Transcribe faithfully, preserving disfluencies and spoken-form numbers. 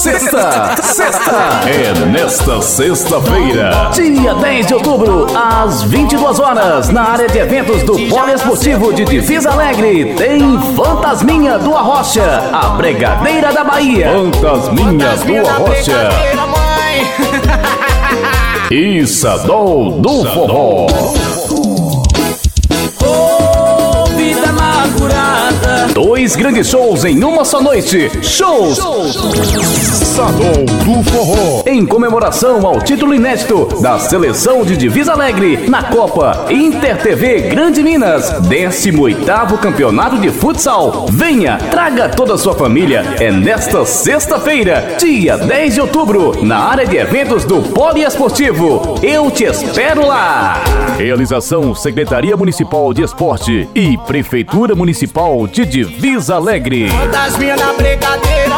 Sexta, sexta. É nesta sexta-feira, dia dez de outubro, às vinte e duas horas, na área de eventos do Poliesportivo de Divisa Alegre, tem Fantasminha do Arrocha, a Bregadeira da Bahia. Fantasminha do Arrocha. E Sadol do Forró. Dois grandes shows em uma só noite. Shows Sadol do Forró, em comemoração ao título inédito da seleção de Divisa Alegre na Copa Inter T V Grande Minas, décimo oitavo Campeonato de Futsal. Venha, traga toda a sua família. É nesta sexta-feira, dia dez de outubro, na área de eventos do Poliesportivo. Eu te espero lá. Realização Secretaria Municipal de Esporte e Prefeitura Municipal de Divisa Alegre. Fantasminha na bregadeira.